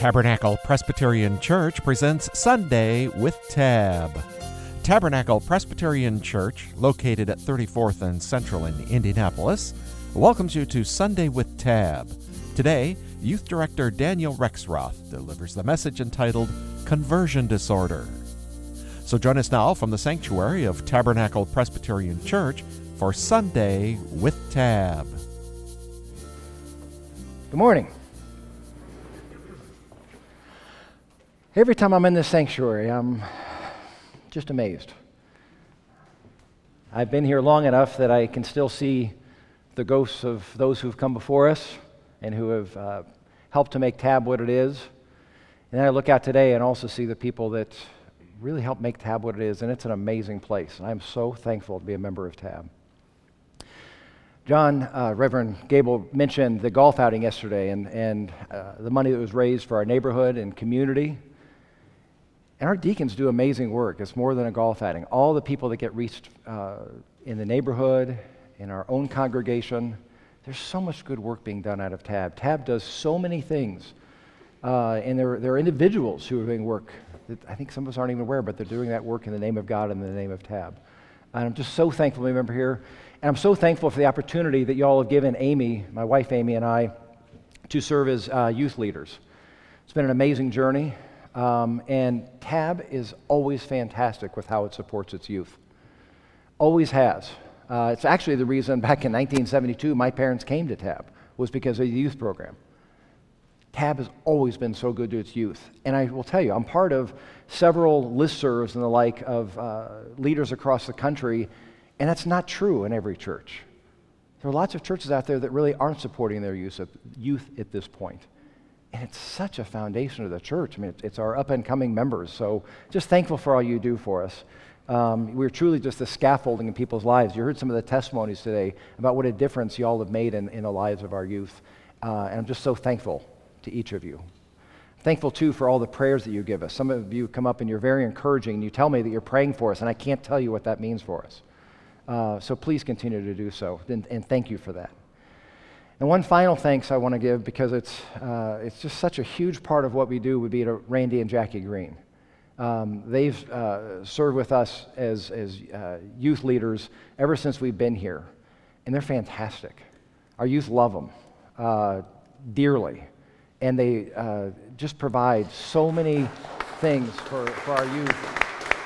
Tabernacle Presbyterian Church presents Sunday with Tab. Tabernacle Presbyterian Church, located at 34th and Central in Indianapolis, welcomes you to Sunday with Tab. Today, Youth Director Daniel Rexroth delivers the message entitled Conversion Disorder. So join us now from the sanctuary of Tabernacle Presbyterian Church for Sunday with Tab. Good morning. Every time I'm in this sanctuary, I'm just amazed. I've been here long enough that I can still see the ghosts of those who've come before us and who have helped to make Tab what it is. And then I look out today and also see the people that really helped make Tab what it is, and it's an amazing place. I'm so thankful to be a member of Tab. John, Reverend Gable mentioned the golf outing yesterday and the money that was raised for our neighborhood and community. And our deacons do amazing work. It's more than a golf outing. All the people that get reached in the neighborhood, in our own congregation, there's so much good work being done out of Tab. Tab does so many things. And there are individuals who are doing work that I think some of us aren't even aware, but they're doing that work in the name of God and in the name of Tab. And I'm just so thankful to be a member here. And I'm so thankful for the opportunity that you all have given Amy, my wife Amy, and I to serve as youth leaders. It's been an amazing journey. And Tab is always fantastic with how it supports its youth. Always has. It's actually the reason back in 1972 my parents came to Tab, was because of the youth program. Tab has always been so good to its youth. And I will tell you, I'm part of several listservs and the like of leaders across the country, and that's not true in every church. There are lots of churches out there that really aren't supporting their youth at this point. And it's such a foundation of the church. I mean, it's our up-and-coming members. So just thankful for all you do for us. We're truly just the scaffolding in people's lives. You heard some of the testimonies today about what a difference you all have made in the lives of our youth. And I'm just so thankful to each of you. Thankful, too, for all the prayers that you give us. Some of you come up and you're very encouraging, and you tell me that you're praying for us, and I can't tell you what that means for us. So please continue to do so, and thank you for that. And one final thanks I want to give, because it's just such a huge part of what we do, would be to Randy and Jackie Green. They've served with us as youth leaders ever since we've been here, and they're fantastic. Our youth love them dearly, and they just provide so many things for our youth.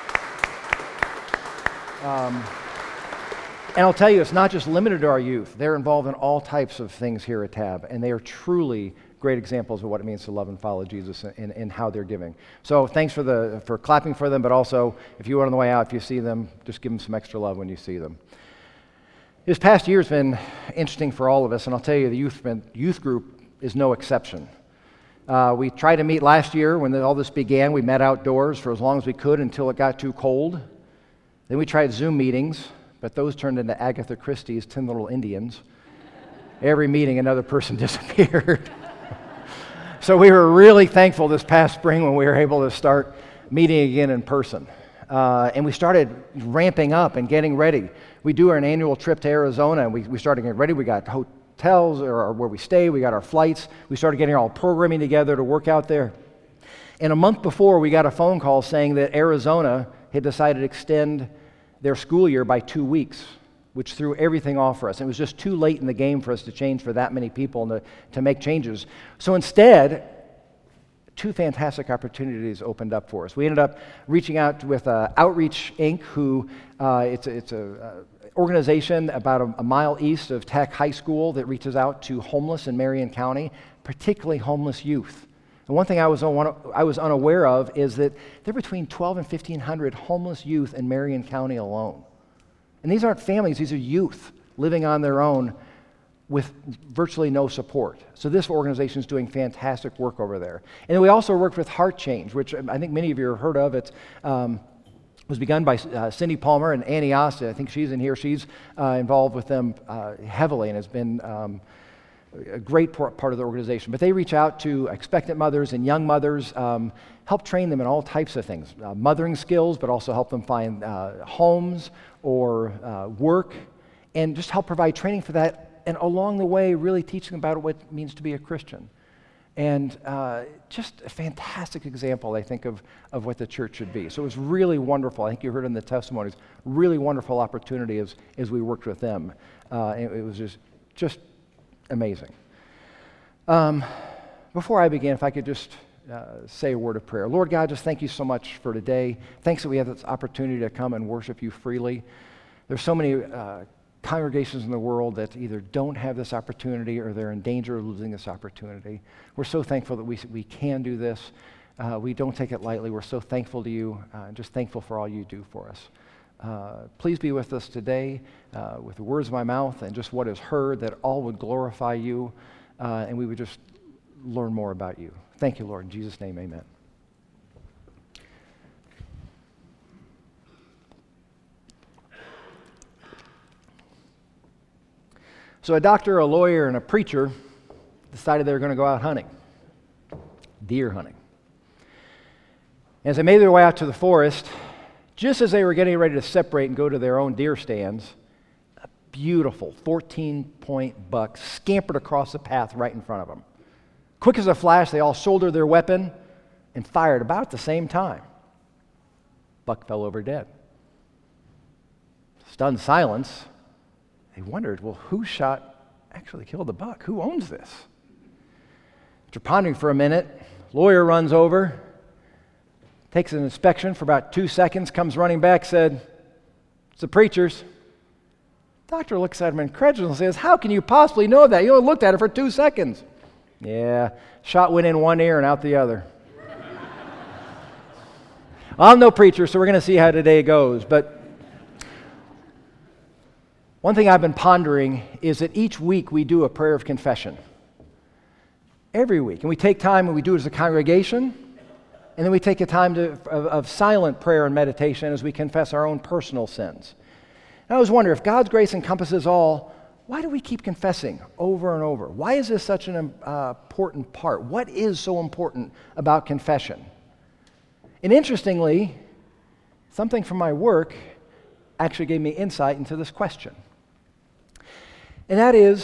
And I'll tell you, it's not just limited to our youth. They're involved in all types of things here at Tab, and they are truly great examples of what it means to love and follow Jesus in how they're giving. So thanks for clapping for them, but also, if you are on the way out, if you see them, just give them some extra love when you see them. This past year has been interesting for all of us, and I'll tell you, the youth group is no exception. We tried to meet last year when all this began. We met outdoors for as long as we could until it got too cold. Then we tried Zoom meetings, but those turned into Agatha Christie's 10 Little Indians. Every meeting, another person disappeared. So we were really thankful this past spring when we were able to start meeting again in person. And we started ramping up and getting ready. We do an annual trip to Arizona, and we started getting ready. We got hotels or where we stay. We got our flights. We started getting all programming together to work out there. And a month before, we got a phone call saying that Arizona had decided to extend their school year by 2 weeks, which threw everything off for us. And it was just too late in the game for us to change for that many people and to make changes. So instead, two fantastic opportunities opened up for us. We ended up reaching out with Outreach Inc., who it's an organization about a mile east of Tech High School that reaches out to homeless in Marion County, particularly homeless youth. And one thing I was unaware of is that there are between 1,200 and 1,500 homeless youth in Marion County alone. And these aren't families, these are youth living on their own with virtually no support. So this organization is doing fantastic work over there. And then we also worked with Heart Change, which I think many of you have heard of. It was begun by Cindy Palmer and Annie Osta. I think she's in here. She's involved with them heavily and has been a great part of the organization. But they reach out to expectant mothers and young mothers, help train them in all types of things, mothering skills, but also help them find homes or work, and just help provide training for that, and along the way really teach them about what it means to be a Christian. And just a fantastic example, I think, of what the church should be. So it was really wonderful. I think you heard in the testimonies, really wonderful opportunity as we worked with them. It was just amazing. Before I begin, if I could just say a word of prayer. Lord God, just thank you so much for today. Thanks that we have this opportunity to come and worship you freely. There's so many congregations in the world that either don't have this opportunity or they're in danger of losing this opportunity. We're so thankful that we can do this. We don't take it lightly. We're so thankful to you, and just thankful for all you do for us. Please be with us today with the words of my mouth and just what is heard, that all would glorify you, and we would just learn more about you. Thank you, Lord. In Jesus' name, amen. So a doctor, a lawyer, and a preacher decided they were going to go out hunting, deer hunting. As they made their way out to the forest, just as they were getting ready to separate and go to their own deer stands, a beautiful 14-point buck scampered across the path right in front of them. Quick as a flash, they all shouldered their weapon and fired about at the same time. Buck fell over dead. Stunned silence. They wondered, well, who actually killed the buck? Who owns this? After pondering for a minute, lawyer runs over, takes an inspection for about 2 seconds, comes running back, said, "It's the preacher's." Doctor looks at him incredulous and says, "How can you possibly know that? You only looked at it for 2 seconds." "Yeah, shot went in one ear and out the other." I'm no preacher, so we're going to see how today goes, but one thing I've been pondering is that each week we do a prayer of confession. Every week. And we take time and we do it as a congregation, and then we take a time of silent prayer and meditation as we confess our own personal sins. And I always wonder, if God's grace encompasses all, why do we keep confessing over and over? Why is this such an important part? What is so important about confession? And interestingly, something from my work actually gave me insight into this question. And that is,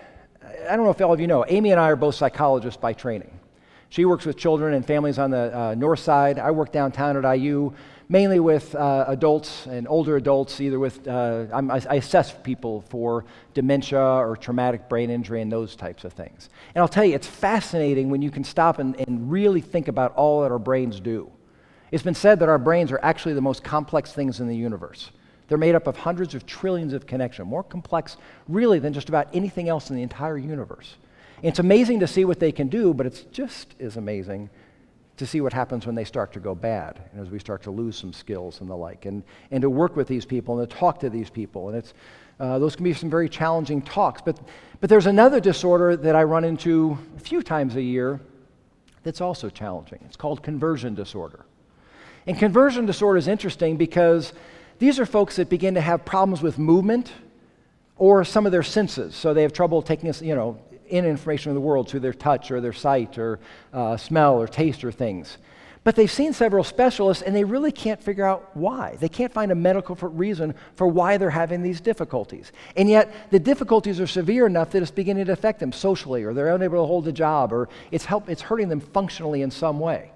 I don't know if all of you know, Amy and I are both psychologists by training. She works with children and families on the north side. I work downtown at IU, mainly with adults and older adults, either with, I assess people for dementia or traumatic brain injury and those types of things. And I'll tell you, it's fascinating when you can stop and really think about all that our brains do. It's been said that our brains are actually the most complex things in the universe. They're made up of hundreds of trillions of connections, more complex really than just about anything else in the entire universe. And it's amazing to see what they can do, but it's just as amazing to see what happens when they start to go bad, and as we start to lose some skills and the like, and to work with these people and to talk to these people. And it's those can be some very challenging talks. But there's another disorder that I run into a few times a year that's also challenging. It's called conversion disorder. And conversion disorder is interesting because these are folks that begin to have problems with movement or some of their senses. So they have trouble taking in information of the world through their touch or their sight or smell or taste or things. But they've seen several specialists and they really can't figure out why. They can't find a medical reason for why they're having these difficulties. And yet the difficulties are severe enough that it's beginning to affect them socially, or they're unable to hold a job, or it's hurting them functionally in some way.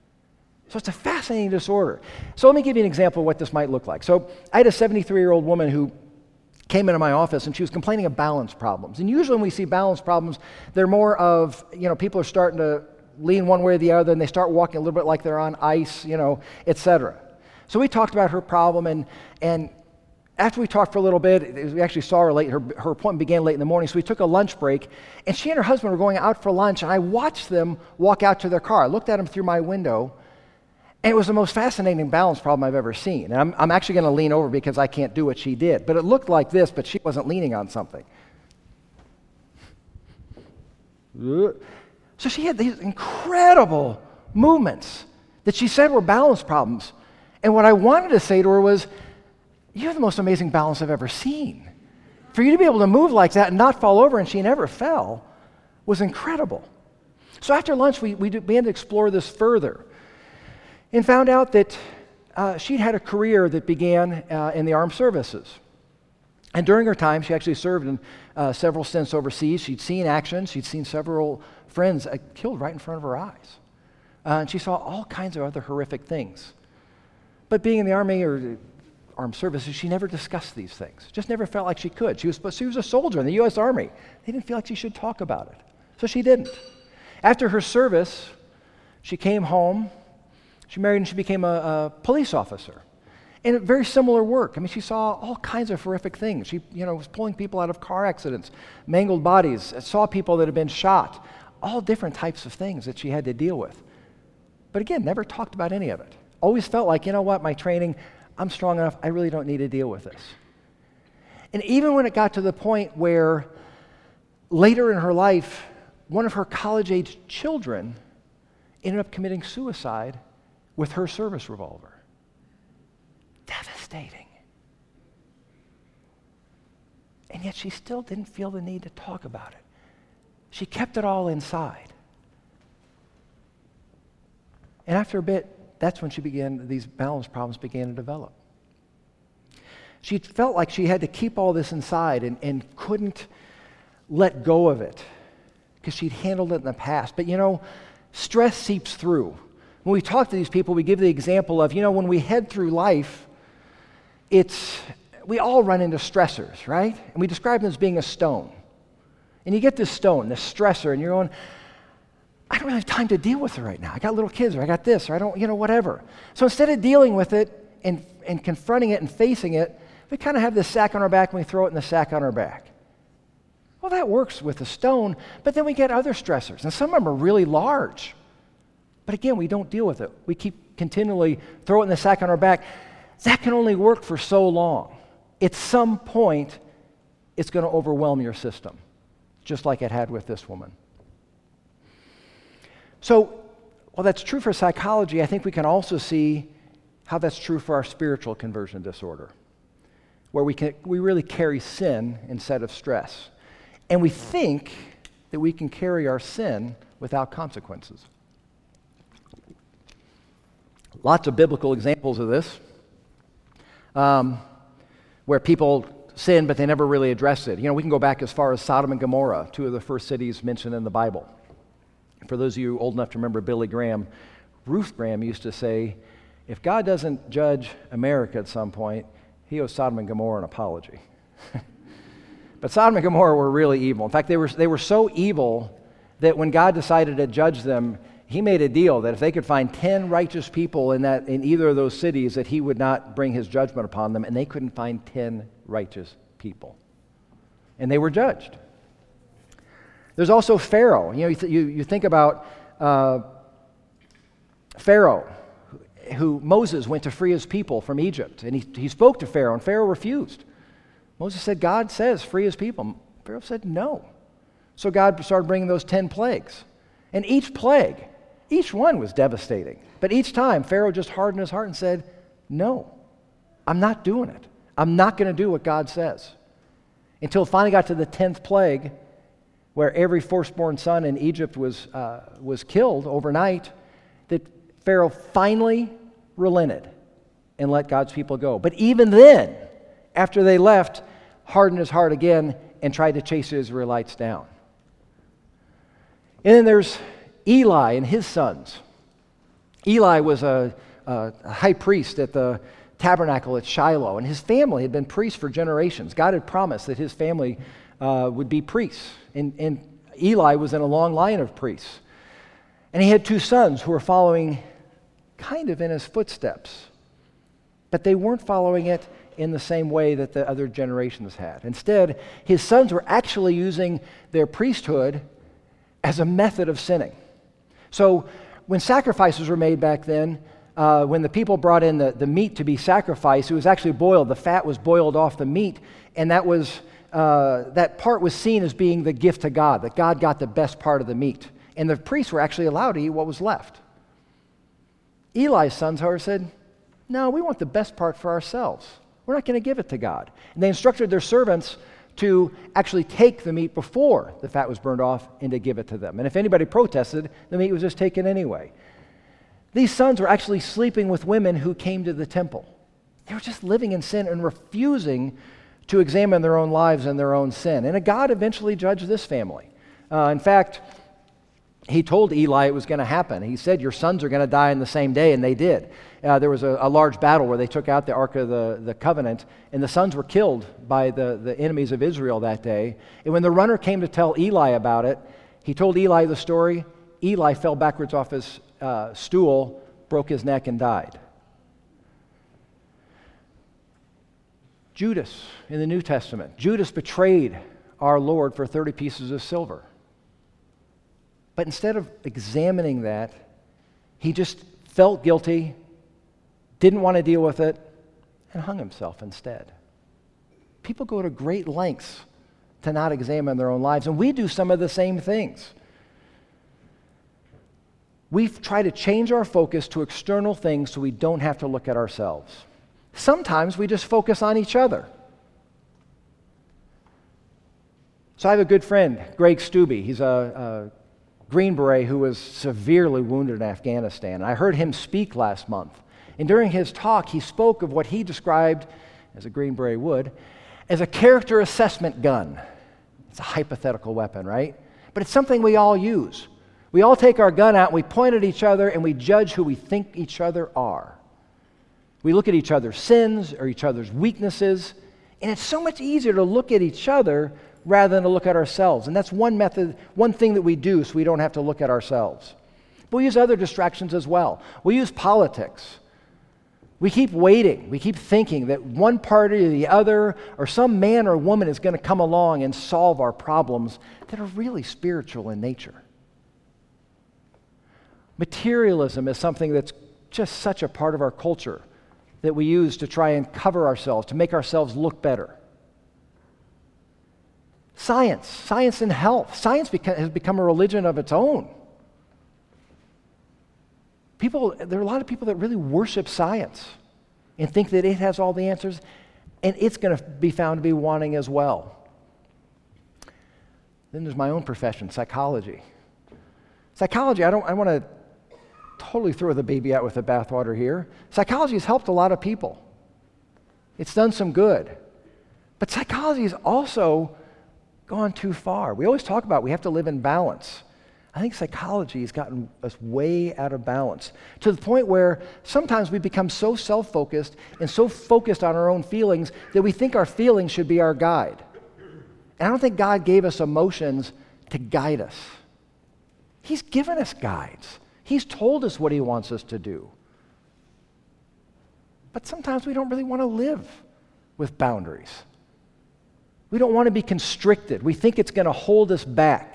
So it's a fascinating disorder. So let me give you an example of what this might look like. So I had a 73-year-old woman who came into my office and she was complaining of balance problems. And usually when we see balance problems, they're more of, people are starting to lean one way or the other and they start walking a little bit like they're on ice, etc. So we talked about her problem, and after we talked for a little bit, we actually saw her late. Her appointment began late in the morning, so we took a lunch break, and she and her husband were going out for lunch, and I watched them walk out to their car. I looked at them through my window, and it was the most fascinating balance problem I've ever seen. And I'm actually going to lean over because I can't do what she did. But it looked like this, but she wasn't leaning on something. So she had these incredible movements that she said were balance problems. And what I wanted to say to her was, you have the most amazing balance I've ever seen. For you to be able to move like that and not fall over, and she never fell, was incredible. So after lunch, we began to explore this further, and found out that she'd had a career that began in the armed services. And during her time, she actually served in several stints overseas. She'd seen action. She'd seen several friends killed right in front of her eyes. And she saw all kinds of other horrific things. But being in the Army or armed services, she never discussed these things. Just never felt like she could. She was a soldier in the U.S. Army. They didn't feel like she should talk about it. So she didn't. After her service, she came home. She married and she became a police officer. And very similar work. I mean, she saw all kinds of horrific things. She, was pulling people out of car accidents, mangled bodies, saw people that had been shot, all different types of things that she had to deal with. But again, never talked about any of it. Always felt like, my training, I'm strong enough, I really don't need to deal with this. And even when it got to the point where later in her life, one of her college-age children ended up committing suicide with her service revolver. Devastating. And yet she still didn't feel the need to talk about it. She kept it all inside. And after a bit, that's when these balance problems began to develop. She felt like she had to keep all this inside and couldn't let go of it because she'd handled it in the past. But stress seeps through. When we talk to these people, we give the example of, when we head through life, we all run into stressors, right? And we describe them as being a stone. And you get this stone, this stressor, and you're going, I don't really have time to deal with it right now. I got little kids, or I got this, or I don't, whatever. So instead of dealing with it and confronting it and facing it, we kind of have this sack on our back and we throw it in the sack on our back. Well, that works with the stone, but then we get other stressors, and some of them are really large. But again, we don't deal with it. We keep continually throw it in the sack on our back. That can only work for so long. At some point, it's going to overwhelm your system, just like it had with this woman. So, while that's true for psychology, I think we can also see how that's true for our spiritual conversion disorder, where we really carry sin instead of stress. And we think that we can carry our sin without consequences. Lots of biblical examples of this, where people sin, but they never really address it. We can go back as far as Sodom and Gomorrah, two of the first cities mentioned in the Bible. For those of you old enough to remember Billy Graham, Ruth Graham used to say, if God doesn't judge America at some point, he owes Sodom and Gomorrah an apology. But Sodom and Gomorrah were really evil. In fact, they were so evil that when God decided to judge them, he made a deal that if they could find 10 righteous people in either of those cities, that he would not bring his judgment upon them, and they couldn't find 10 righteous people. And they were judged. There's also Pharaoh. You think about Pharaoh, who Moses went to free his people from Egypt, and he spoke to Pharaoh, and Pharaoh refused. Moses said, God says, free his people. Pharaoh said, no. So God started bringing those 10 plagues. And each plague, each one was devastating. But each time, Pharaoh just hardened his heart and said, no, I'm not doing it. I'm not going to do what God says. Until it finally got to the 10th plague, where every firstborn son in Egypt was killed overnight, that Pharaoh finally relented and let God's people go. But even then, after they left, hardened his heart again and tried to chase the Israelites down. And then there's Eli and his sons. Eli was a high priest at the tabernacle at Shiloh, and his family had been priests for generations. God had promised that his family would be priests, and Eli was in a long line of priests. And he had two sons who were following kind of in his footsteps, but they weren't following it in the same way that the other generations had. Instead, his sons were actually using their priesthood as a method of sinning. So when sacrifices were made back then, when the people brought in the meat to be sacrificed, it was actually boiled. The fat was boiled off the meat, and that part was seen as being the gift to God, that God got the best part of the meat. And the priests were actually allowed to eat what was left. Eli's sons, however, said, no, we want the best part for ourselves. We're not going to give it to God. And they instructed their servants to actually take the meat before the fat was burned off and to give it to them. And if anybody protested, the meat was just taken anyway. These sons were actually sleeping with women who came to the temple. They were just living in sin and refusing to examine their own lives and their own sin. And God eventually judged this family. In fact, he told Eli it was going to happen. He said, your sons are going to die in the same day, and they did. There was a large battle where they took out the Ark of the Covenant, and the sons were killed by the enemies of Israel that day. And when the runner came to tell Eli about it, he told Eli the story. Eli fell backwards off his stool, broke his neck, and died. Judas in the New Testament. Judas betrayed our Lord for 30 pieces of silver. But instead of examining that, he just felt guilty, didn't want to deal with it, and hung himself instead. People go to great lengths to not examine their own lives, and we do some of the same things. We try to change our focus to external things so we don't have to look at ourselves. Sometimes we just focus on each other. So I have a good friend, Greg Stubbe. He's a Green Beret who was severely wounded in Afghanistan. I heard him speak last month. And during his talk, he spoke of what he described, as a Green Beret would, as a character assessment gun. It's a hypothetical weapon, right? But it's something we all use. We all take our gun out, and we point at each other, and we judge who we think each other are. We look at each other's sins or each other's weaknesses, and it's so much easier to look at each other rather than to look at ourselves. And that's one method, one thing that we do so we don't have to look at ourselves. But we use other distractions as well. We use politics. We keep waiting. We keep thinking that one party or the other or some man or woman is going to come along and solve our problems that are really spiritual in nature. Materialism is something that's just such a part of our culture that we use to try and cover ourselves, to make ourselves look better. Science and health. Science has become a religion of its own. There are a lot of people that really worship science and think that it has all the answers, and it's going to be found to be wanting as well. Then there's my own profession, psychology. Psychology, I want to totally throw the baby out with the bathwater here. Psychology has helped a lot of people. It's done some good. But psychology has also gone too far. We always talk about we have to live in balance. I think psychology has gotten us way out of balance to the point where sometimes we become so self-focused and so focused on our own feelings that we think our feelings should be our guide. And I don't think God gave us emotions to guide us. He's given us guides. He's told us what he wants us to do. But sometimes we don't really want to live with boundaries. We don't want to be constricted. We think it's going to hold us back.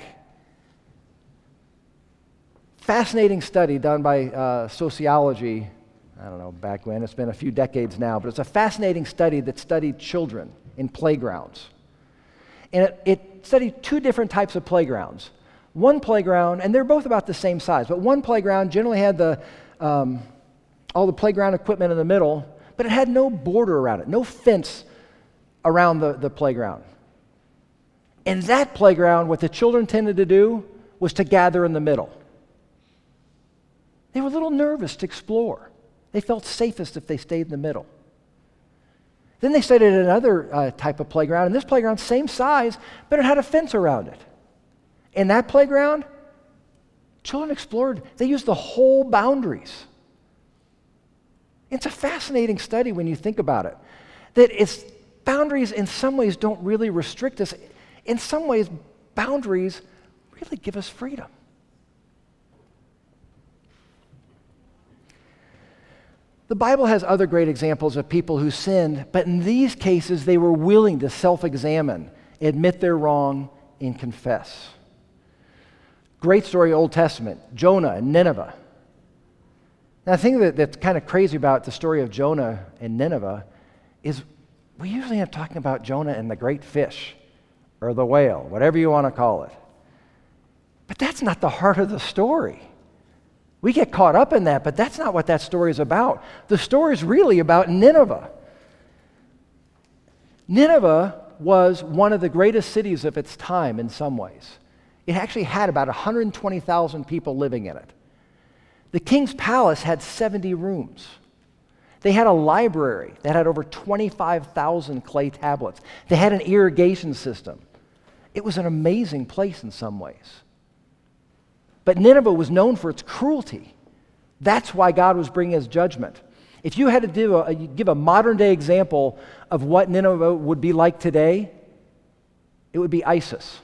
Fascinating study done by sociology, I don't know back when, it's been a few decades now, but it's a fascinating study that studied children in playgrounds. And it studied two different types of playgrounds. One playground, and they're both about the same size, but one playground generally had all the playground equipment in the middle, but it had no border around it, no fence around the playground. And that playground, what the children tended to do was to gather in the middle. They were a little nervous to explore. They felt safest if they stayed in the middle. Then they studied another type of playground, and this playground, same size, but it had a fence around it. In that playground, children explored. They used the whole boundaries. It's a fascinating study when you think about it. That it's boundaries in some ways don't really restrict us. In some ways, boundaries really give us freedom. The Bible has other great examples of people who sinned, but in these cases, they were willing to self-examine, admit they're wrong, and confess. Great story, Old Testament, Jonah and Nineveh. Now, the thing that's kind of crazy about the story of Jonah and Nineveh is we usually end up talking about Jonah and the great fish, or the whale, whatever you want to call it. But that's not the heart of the story. We get caught up in that, but that's not what that story is about. The story is really about Nineveh. Nineveh was one of the greatest cities of its time in some ways. It actually had about 120,000 people living in it. The king's palace had 70 rooms. They had a library that had over 25,000 clay tablets. They had an irrigation system. It was an amazing place in some ways. But Nineveh was known for its cruelty. That's why God was bringing his judgment. If you had to give a modern-day example of what Nineveh would be like today, it would be ISIS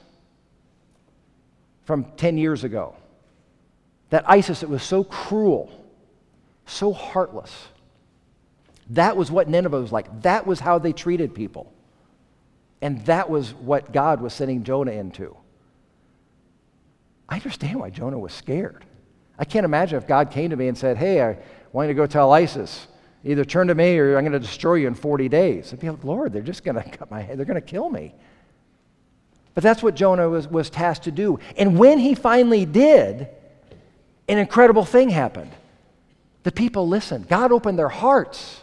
from 10 years ago. That ISIS that was so cruel, so heartless. That was what Nineveh was like. That was how they treated people. And that was what God was sending Jonah into. I understand why Jonah was scared. I can't imagine if God came to me and said, hey, I want you to go tell ISIS, either turn to me or I'm going to destroy you in 40 days. I'd be like, Lord, they're just going to cut my head. They're going to kill me. But that's what Jonah was tasked to do. And when he finally did, an incredible thing happened. The people listened. God opened their hearts.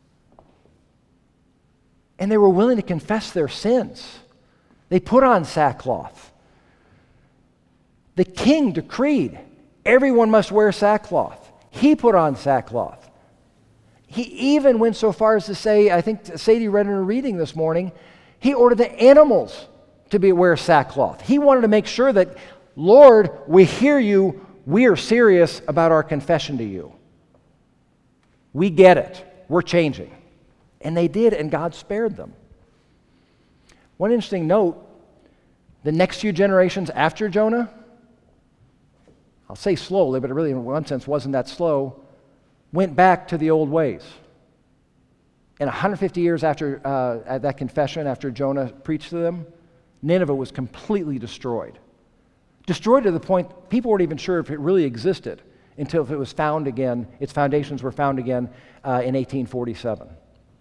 And they were willing to confess their sins. They put on sackcloth. The king decreed everyone must wear sackcloth. He put on sackcloth. He even went so far as to say, I think Sadie read in her reading this morning, he ordered the animals to wear sackcloth. He wanted to make sure that, Lord, we hear you. We are serious about our confession to you. We get it. We're changing. And they did, and God spared them. One interesting note, the next few generations after Jonah, I'll say slowly, but it really in one sense wasn't that slow, went back to the old ways. And 150 years after that confession, after Jonah preached to them, Nineveh was completely destroyed. Destroyed to the point people weren't even sure if it really existed until it was found again, its foundations were found again in 1847.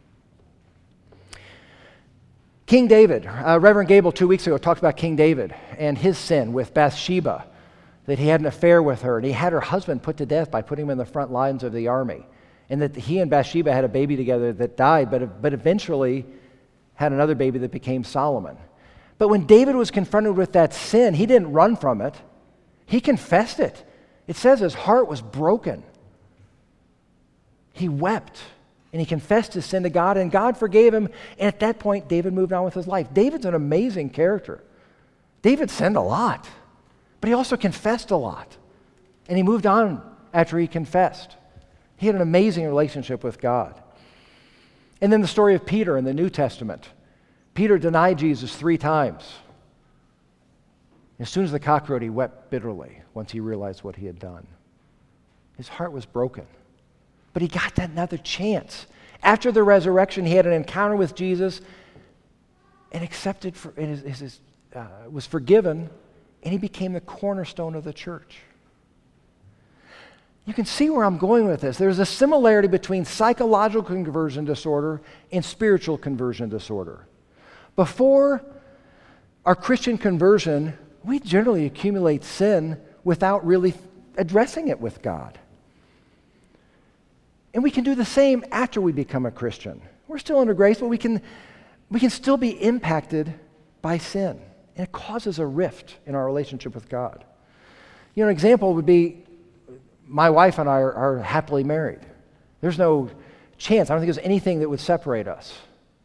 King David, Reverend Gable 2 weeks ago talked about King David and his sin with Bathsheba, that he had an affair with her, and he had her husband put to death by putting him in the front lines of the army, and that he and Bathsheba had a baby together that died, but eventually had another baby that became Solomon. But when David was confronted with that sin, he didn't run from it. He confessed it. It says his heart was broken. He wept. And he confessed his sin to God, and God forgave him. And at that point, David moved on with his life. David's an amazing character. David sinned a lot, but he also confessed a lot. And he moved on after he confessed. He had an amazing relationship with God. And then the story of Peter in the New Testament. Peter denied Jesus 3 times. As soon as the cock crowed, he wept bitterly once he realized what he had done. His heart was broken. But he got that another chance. After the resurrection, he had an encounter with Jesus and was forgiven, and he became the cornerstone of the church. You can see where I'm going with this. There's a similarity between psychological conversion disorder and spiritual conversion disorder. Before our Christian conversion, we generally accumulate sin without really addressing it with God. And we can do the same after we become a Christian. We're still under grace, but we can still be impacted by sin. And it causes a rift in our relationship with God. You know, an example would be my wife and I are happily married. There's no chance. I don't think there's anything that would separate us.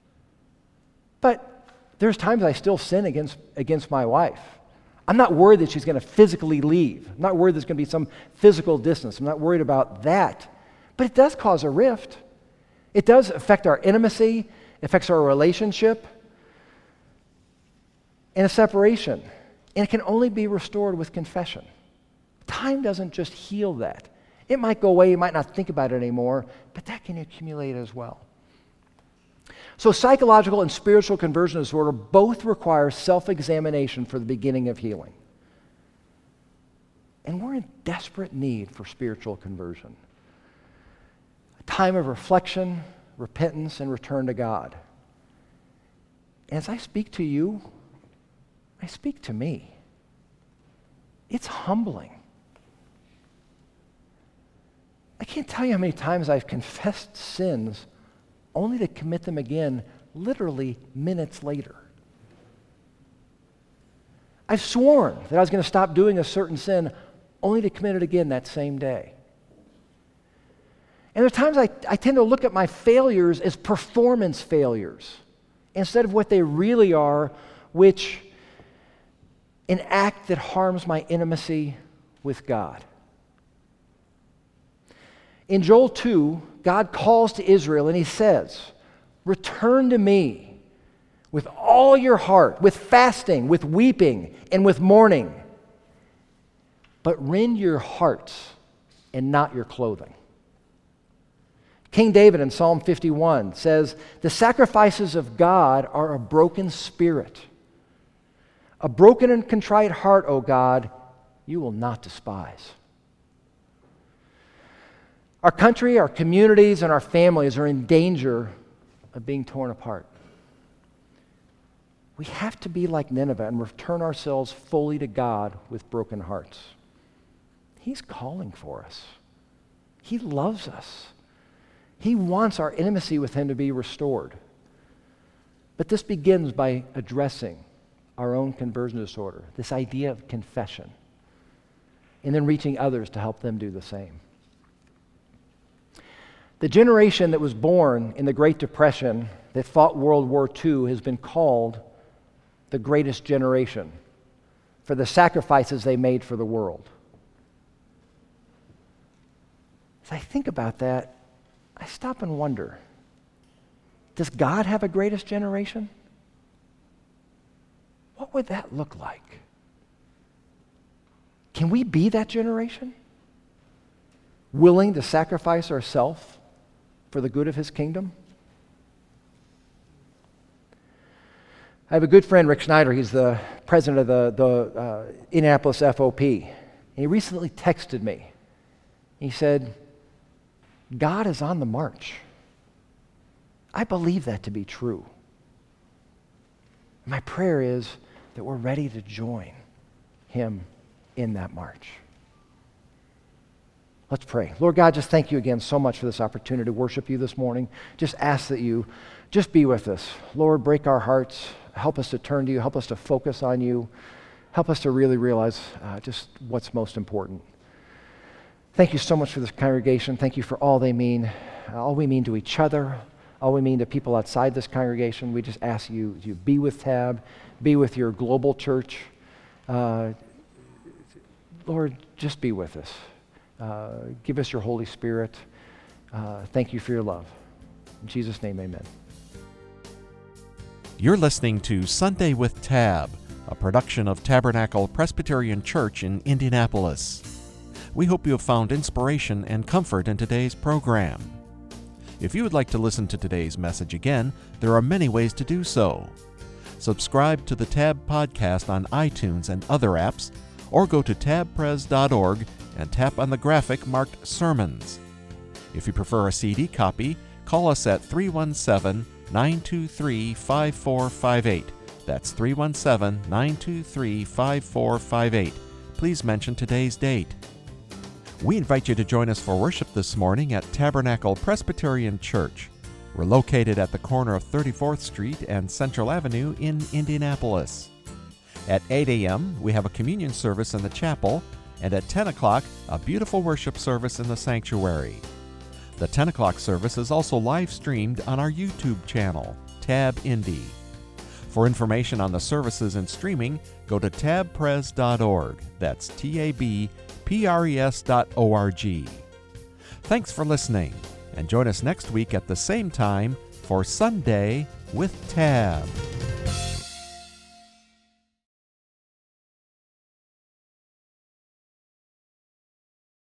But there's times I still sin against my wife. I'm not worried that she's going to physically leave. I'm not worried there's going to be some physical distance. I'm not worried about that. But it does cause a rift. It does affect our intimacy. It affects our relationship. And a separation. And it can only be restored with confession. Time doesn't just heal that. It might go away. You might not think about it anymore. But that can accumulate as well. So psychological and spiritual conversion disorder both require self-examination for the beginning of healing. And we're in desperate need for spiritual conversion. A time of reflection, repentance, and return to God. And as I speak to you, I speak to me. It's humbling. I can't tell you how many times I've confessed sins only to commit them again literally minutes later. I've sworn that I was going to stop doing a certain sin only to commit it again that same day. And there are times I tend to look at my failures as performance failures instead of what they really are, which an act that harms my intimacy with God. In Joel 2, God calls to Israel and he says, "Return to me with all your heart, with fasting, with weeping, and with mourning. But rend your hearts and not your clothing." King David in Psalm 51 says, "The sacrifices of God are a broken spirit. A broken and contrite heart, O God, you will not despise." Our country, our communities, and our families are in danger of being torn apart. We have to be like Nineveh and return ourselves fully to God with broken hearts. He's calling for us. He loves us. He wants our intimacy with him to be restored. But this begins by addressing our own conversion disorder, this idea of confession, and then reaching others to help them do the same. The generation that was born in the Great Depression that fought World War II has been called the greatest generation for the sacrifices they made for the world. As I think about that, I stop and wonder, does God have a greatest generation? What would that look like? Can we be that generation? Willing to sacrifice ourselves for the good of his kingdom? I have a good friend, Rick Schneider. He's the president of the Indianapolis FOP. And he recently texted me. He said, "God is on the march." I believe that to be true. My prayer is that we're ready to join him in that march. Let's pray. Lord God, just thank you again so much for this opportunity to worship you this morning. Just ask that you just be with us. Lord, break our hearts. Help us to turn to you. Help us to focus on you. Help us to really realize just what's most important. Thank you so much for this congregation. Thank you for all they mean, all we mean to each other, all we mean to people outside this congregation. We just ask you to be with Tab, be with your global church. Lord, just be with us. Give us your Holy Spirit. Thank you for your love. In Jesus' name, amen. You're listening to Sunday with Tab, a production of Tabernacle Presbyterian Church in Indianapolis. We hope you have found inspiration and comfort in today's program. If you would like to listen to today's message again, there are many ways to do so. Subscribe to the Tab podcast on iTunes and other apps, or go to tabpres.org and tap on the graphic marked Sermons. If you prefer a CD copy, call us at 317-923-5458. That's 317-923-5458. Please mention today's date. We invite you to join us for worship this morning at Tabernacle Presbyterian Church. We're located at the corner of 34th Street and Central Avenue in Indianapolis. At 8 a.m., we have a communion service in the chapel, and at 10 o'clock, a beautiful worship service in the sanctuary. The 10 o'clock service is also live-streamed on our YouTube channel, Tab Indy. For information on the services and streaming, go to tabpres.org. That's tabpres.org. Thanks for listening, and join us next week at the same time for Sunday with Tab.